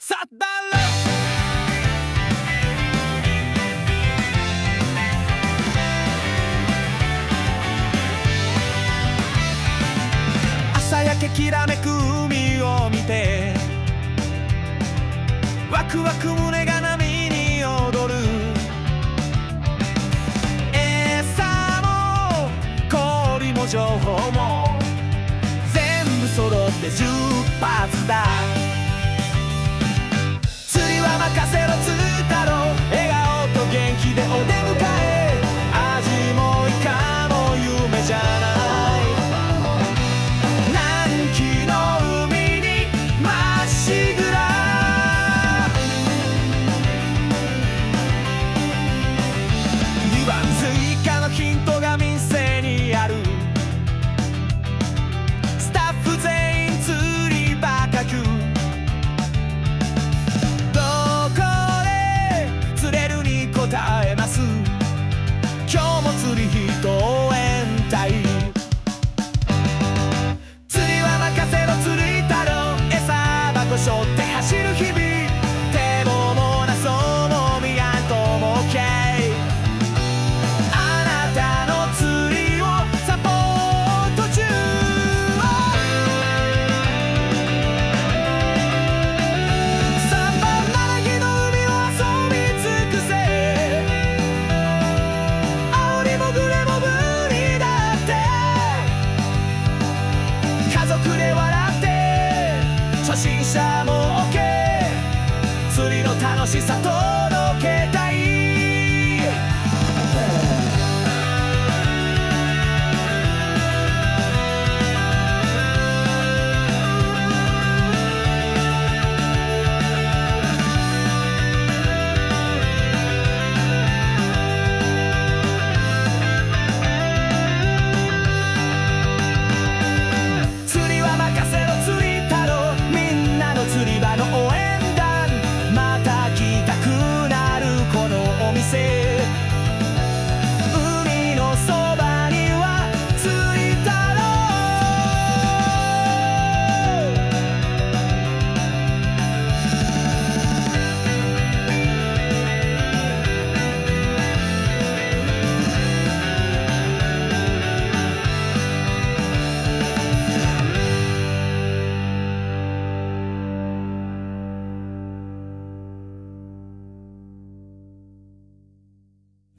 サッダー朝焼けきらめく海を見てワクワク胸が波に踊る。餌も氷も情報も全部揃って出発だ。釣りは任せろ釣太郎、笑顔と元気でお出迎え。味もイカも夢じゃない。南紀の海にまっしぐら。2番追加のヒントが店にある。スタッフ全員釣りバカく。どこで釣れるに答えます。今日も釣り人応援隊。釣りは任せろ釣り太郎、餌箱背負って走る日々。手ももなそうもみやんとも OK。 あなたの釣りをサポート中。3番7木の海を遊び尽くせ。青にもグレもブリだって家族で笑って初心者も OK。 釣りの楽しさ届けたい。釣りは任せろ釣り